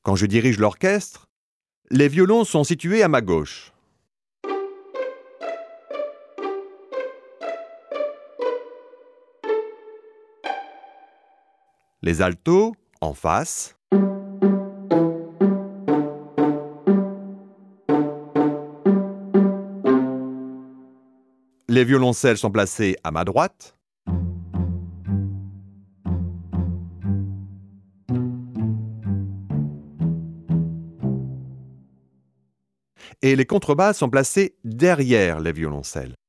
Quand je dirige l'orchestre, les violons sont situés à ma gauche. Les altos, en face. Les violoncelles sont placés à ma droite. Et les contrebasses sont placés derrière les violoncelles.